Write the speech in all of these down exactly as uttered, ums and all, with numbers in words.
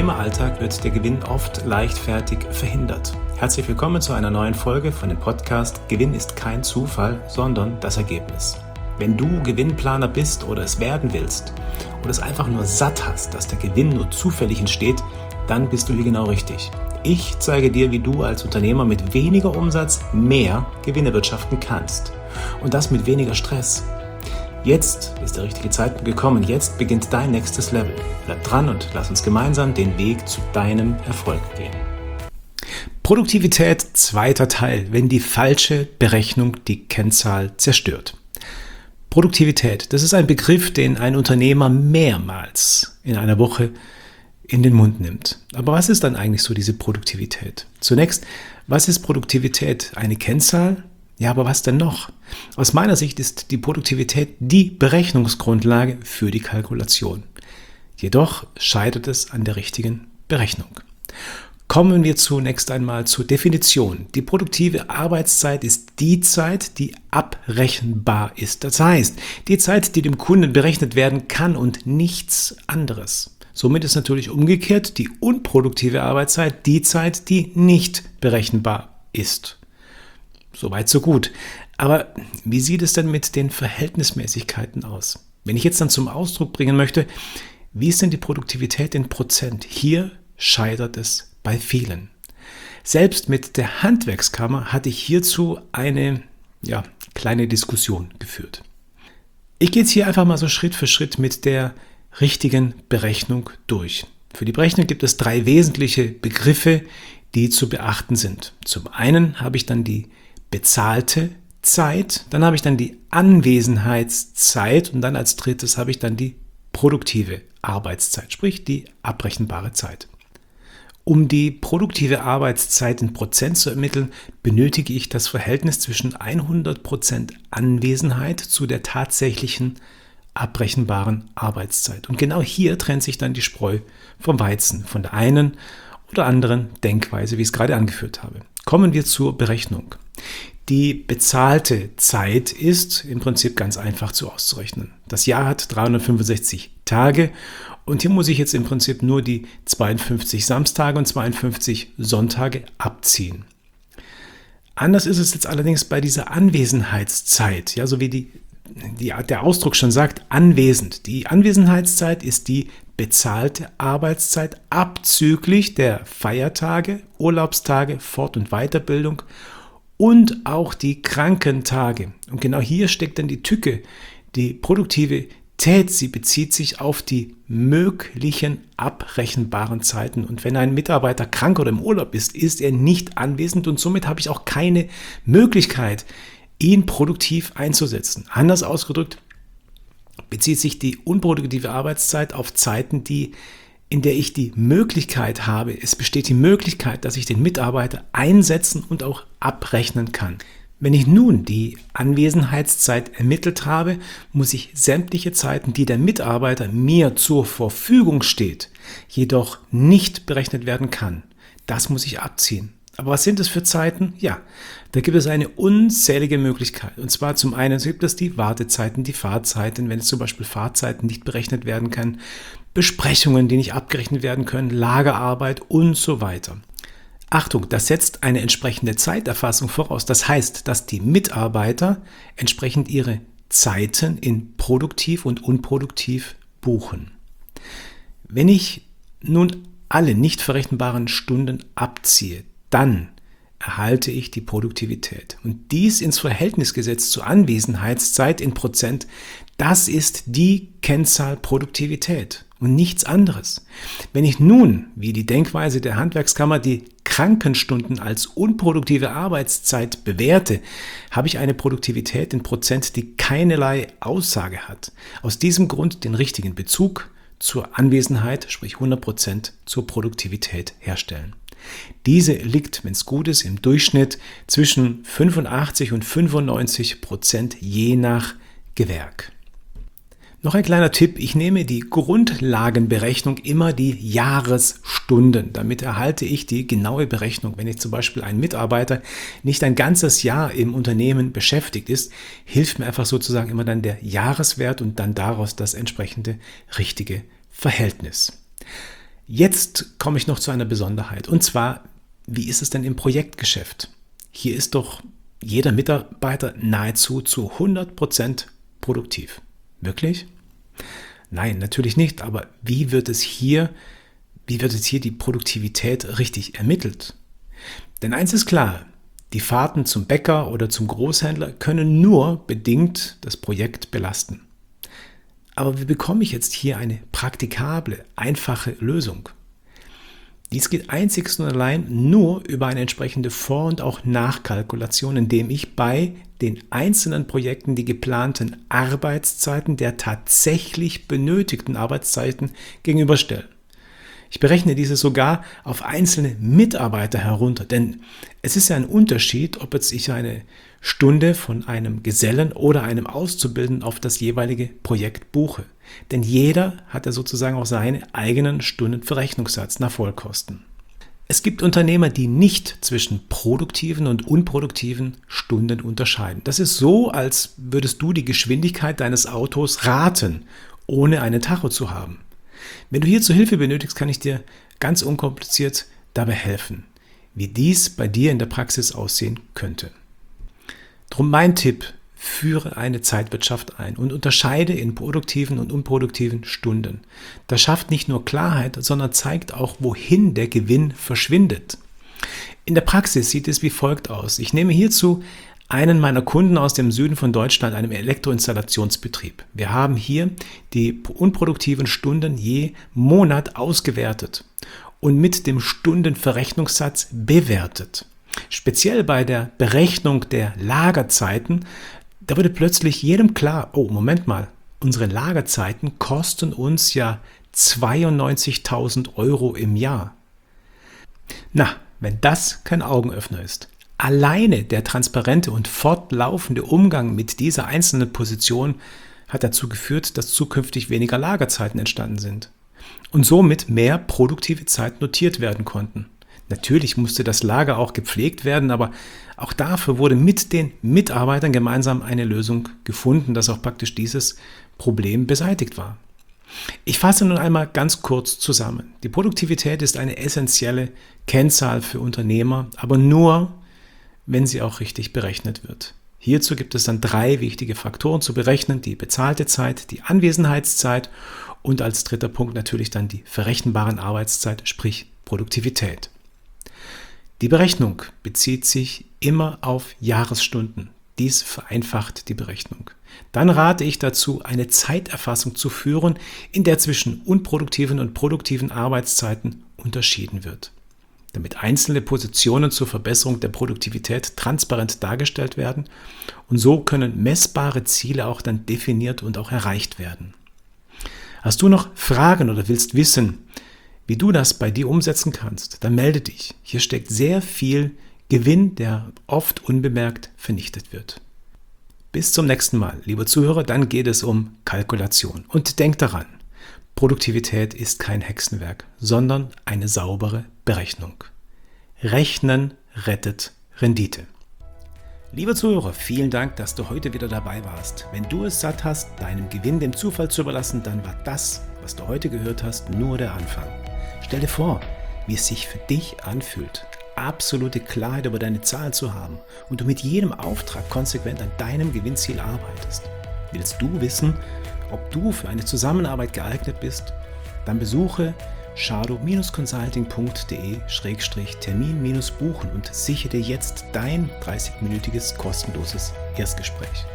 Unternehmeralltag wird der Gewinn oft leichtfertig verhindert. Herzlich willkommen zu einer neuen Folge von dem Podcast Gewinn ist kein Zufall, sondern das Ergebnis. Wenn du Gewinnplaner bist oder es werden willst oder es einfach nur satt hast, dass der Gewinn nur zufällig entsteht, dann bist du hier genau richtig. Ich zeige dir, wie du als Unternehmer mit weniger Umsatz mehr Gewinn erwirtschaften kannst. Und das mit weniger Stress. Jetzt ist der richtige Zeitpunkt gekommen. Jetzt beginnt dein nächstes Level. Bleib dran und lass uns gemeinsam den Weg zu deinem Erfolg gehen. Produktivität, zweiter Teil, wenn die falsche Berechnung die Kennzahl zerstört. Produktivität, das ist ein Begriff, den ein Unternehmer mehrmals in einer Woche in den Mund nimmt. Aber was ist dann eigentlich so diese Produktivität? Zunächst, was ist Produktivität? Eine Kennzahl? Ja, aber was denn noch? Aus meiner Sicht ist die Produktivität die Berechnungsgrundlage für die Kalkulation. Jedoch scheitert es an der richtigen Berechnung. Kommen wir zunächst einmal zur Definition. Die produktive Arbeitszeit ist die Zeit, die abrechenbar ist. Das heißt, die Zeit, die dem Kunden berechnet werden kann und nichts anderes. Somit ist natürlich umgekehrt die unproduktive Arbeitszeit die Zeit, die nicht berechenbar ist. Soweit, so gut. Aber wie sieht es denn mit den Verhältnismäßigkeiten aus? Wenn ich jetzt dann zum Ausdruck bringen möchte, wie ist denn die Produktivität in Prozent? Hier scheitert es bei vielen. Selbst mit der Handwerkskammer hatte ich hierzu eine ja, kleine Diskussion geführt. Ich gehe jetzt hier einfach mal so Schritt für Schritt mit der richtigen Berechnung durch. Für die Berechnung gibt es drei wesentliche Begriffe, die zu beachten sind. Zum einen habe ich dann die bezahlte Zeit, dann habe ich dann die Anwesenheitszeit und dann als drittes habe ich dann die produktive Arbeitszeit, sprich die abrechenbare Zeit. Um die produktive Arbeitszeit in Prozent zu ermitteln, benötige ich das Verhältnis zwischen hundert Prozent Anwesenheit zu der tatsächlichen abrechenbaren Arbeitszeit. Und genau hier trennt sich dann die Spreu vom Weizen, von der einen oder anderen Denkweise, wie ich es gerade angeführt habe. Kommen wir zur Berechnung. Die bezahlte Zeit ist im Prinzip ganz einfach zu auszurechnen. Das Jahr hat dreihundertfünfundsechzig Tage und hier muss ich jetzt im Prinzip nur die zweiundfünfzig Samstage und zweiundfünfzig Sonntage abziehen. Anders ist es jetzt allerdings bei dieser Anwesenheitszeit, ja, so wie die, die, der Ausdruck schon sagt, anwesend. Die Anwesenheitszeit ist die bezahlte Arbeitszeit abzüglich der Feiertage, Urlaubstage, Fort- und Weiterbildung und auch die Krankentage. Und genau hier steckt dann die Tücke. Die Produktivität, sie bezieht sich auf die möglichen abrechenbaren Zeiten. Und wenn ein Mitarbeiter krank oder im Urlaub ist, ist er nicht anwesend und somit habe ich auch keine Möglichkeit, ihn produktiv einzusetzen. Anders ausgedrückt, bezieht sich die unproduktive Arbeitszeit auf Zeiten, die, in der ich die Möglichkeit habe, es besteht die Möglichkeit, dass ich den Mitarbeiter einsetzen und auch abrechnen kann. Wenn ich nun die Anwesenheitszeit ermittelt habe, muss ich sämtliche Zeiten, die der Mitarbeiter mir zur Verfügung steht, jedoch nicht berechnet werden kann, das muss ich abziehen. Aber was sind es für Zeiten? Ja, da gibt es eine unzählige Möglichkeit. Und zwar zum einen gibt es die Wartezeiten, die Fahrzeiten, wenn es zum Beispiel Fahrzeiten nicht berechnet werden können, Besprechungen, die nicht abgerechnet werden können, Lagerarbeit und so weiter. Achtung, das setzt eine entsprechende Zeiterfassung voraus. Das heißt, dass die Mitarbeiter entsprechend ihre Zeiten in produktiv und unproduktiv buchen. Wenn ich nun alle nicht verrechenbaren Stunden abziehe, dann erhalte ich die Produktivität. Und dies ins Verhältnis gesetzt zur Anwesenheitszeit in Prozent, das ist die Kennzahl Produktivität und nichts anderes. Wenn ich nun, wie die Denkweise der Handwerkskammer, die Krankenstunden als unproduktive Arbeitszeit bewerte, habe ich eine Produktivität in Prozent, die keinerlei Aussage hat. Aus diesem Grund den richtigen Bezug zur Anwesenheit, sprich hundert Prozent zur Produktivität herstellen. Diese liegt, wenn es gut ist, im Durchschnitt zwischen fünfundachtzig und fünfundneunzig Prozent je nach Gewerk. Noch ein kleiner Tipp, ich nehme die Grundlagenberechnung immer die Jahresstunden. Damit erhalte ich die genaue Berechnung. Wenn ich zum Beispiel ein Mitarbeiter nicht ein ganzes Jahr im Unternehmen beschäftigt ist, hilft mir einfach sozusagen immer dann der Jahreswert und dann daraus das entsprechende richtige Verhältnis. Jetzt komme ich noch zu einer Besonderheit. Und zwar, wie ist es denn im Projektgeschäft? Hier ist doch jeder Mitarbeiter nahezu zu hundert Prozent produktiv. Wirklich? Nein, natürlich nicht. Aber wie wird es hier, wie wird es hier die Produktivität richtig ermittelt? Denn eins ist klar, die Fahrten zum Bäcker oder zum Großhändler können nur bedingt das Projekt belasten. Aber wie bekomme ich jetzt hier eine praktikable, einfache Lösung? Dies geht einzig und allein nur über eine entsprechende Vor- und auch Nachkalkulation, indem ich bei den einzelnen Projekten die geplanten Arbeitszeiten der tatsächlich benötigten Arbeitszeiten gegenüberstelle. Ich berechne diese sogar auf einzelne Mitarbeiter herunter, denn es ist ja ein Unterschied, ob jetzt ich eine Stunde von einem Gesellen oder einem Auszubildenden auf das jeweilige Projekt buche. Denn jeder hat ja sozusagen auch seinen eigenen Stundenverrechnungssatz nach Vollkosten. Es gibt Unternehmer, die nicht zwischen produktiven und unproduktiven Stunden unterscheiden. Das ist so, als würdest du die Geschwindigkeit deines Autos raten, ohne einen Tacho zu haben. Wenn du hierzu Hilfe benötigst, kann ich dir ganz unkompliziert dabei helfen, wie dies bei dir in der Praxis aussehen könnte. Drum mein Tipp, führe eine Zeitwirtschaft ein und unterscheide in produktiven und unproduktiven Stunden. Das schafft nicht nur Klarheit, sondern zeigt auch, wohin der Gewinn verschwindet. In der Praxis sieht es wie folgt aus. Ich nehme hierzu einen meiner Kunden aus dem Süden von Deutschland, einem Elektroinstallationsbetrieb. Wir haben hier die unproduktiven Stunden je Monat ausgewertet und mit dem Stundenverrechnungssatz bewertet. Speziell bei der Berechnung der Lagerzeiten, da wurde plötzlich jedem klar, oh Moment mal, unsere Lagerzeiten kosten uns ja zweiundneunzigtausend Euro im Jahr. Na, wenn das kein Augenöffner ist. Alleine der transparente und fortlaufende Umgang mit dieser einzelnen Position hat dazu geführt, dass zukünftig weniger Lagerzeiten entstanden sind und somit mehr produktive Zeit notiert werden konnten. Natürlich musste das Lager auch gepflegt werden, aber auch dafür wurde mit den Mitarbeitern gemeinsam eine Lösung gefunden, dass auch praktisch dieses Problem beseitigt war. Ich fasse nun einmal ganz kurz zusammen. Die Produktivität ist eine essentielle Kennzahl für Unternehmer, aber nur, wenn sie auch richtig berechnet wird. Hierzu gibt es dann drei wichtige Faktoren zu berechnen: die bezahlte Zeit, die Anwesenheitszeit und als dritter Punkt natürlich dann die verrechenbaren Arbeitszeit, sprich Produktivität. Die Berechnung bezieht sich immer auf Jahresstunden. Dies vereinfacht die Berechnung. Dann rate ich dazu, eine Zeiterfassung zu führen, in der zwischen unproduktiven und produktiven Arbeitszeiten unterschieden wird, damit einzelne Positionen zur Verbesserung der Produktivität transparent dargestellt werden und so können messbare Ziele auch dann definiert und auch erreicht werden. Hast du noch Fragen oder willst wissen, wie du das bei dir umsetzen kannst, dann melde dich. Hier steckt sehr viel Gewinn, der oft unbemerkt vernichtet wird. Bis zum nächsten Mal, lieber Zuhörer, dann geht es um Kalkulation. Und denk daran, Produktivität ist kein Hexenwerk, sondern eine saubere Berechnung. Rechnen rettet Rendite. Lieber Zuhörer, vielen Dank, dass du heute wieder dabei warst. Wenn du es satt hast, deinem Gewinn dem Zufall zu überlassen, dann war das, was du heute gehört hast, nur der Anfang. Stell dir vor, wie es sich für dich anfühlt, absolute Klarheit über deine Zahlen zu haben und du mit jedem Auftrag konsequent an deinem Gewinnziel arbeitest. Willst du wissen, ob du für eine Zusammenarbeit geeignet bist? Dann besuche shadow consulting punkt de schrägstrich termin buchen und sichere dir jetzt dein dreißig-minütiges kostenloses Erstgespräch.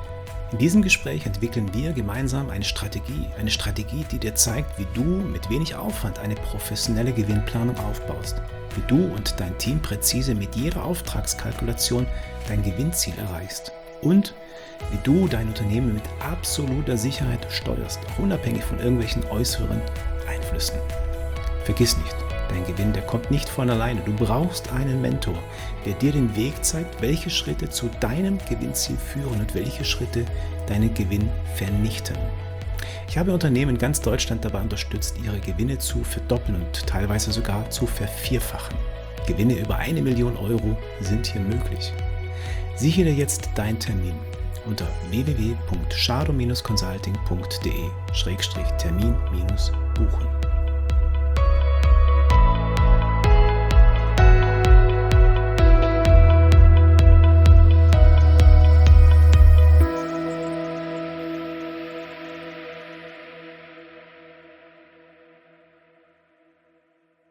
In diesem Gespräch entwickeln wir gemeinsam eine Strategie, eine Strategie, die dir zeigt, wie du mit wenig Aufwand eine professionelle Gewinnplanung aufbaust, wie du und dein Team präzise mit jeder Auftragskalkulation dein Gewinnziel erreichst und wie du dein Unternehmen mit absoluter Sicherheit steuerst, auch unabhängig von irgendwelchen äußeren Einflüssen. Vergiss nicht, dein Gewinn, der kommt nicht von alleine. Du brauchst einen Mentor, der dir den Weg zeigt, welche Schritte zu deinem Gewinnziel führen und welche Schritte deinen Gewinn vernichten. Ich habe Unternehmen in ganz Deutschland dabei unterstützt, ihre Gewinne zu verdoppeln und teilweise sogar zu vervierfachen. Gewinne über eine Million Euro sind hier möglich. Sichere jetzt deinen Termin unter w w w punkt shadow consulting punkt de schrägstrich termin buchen.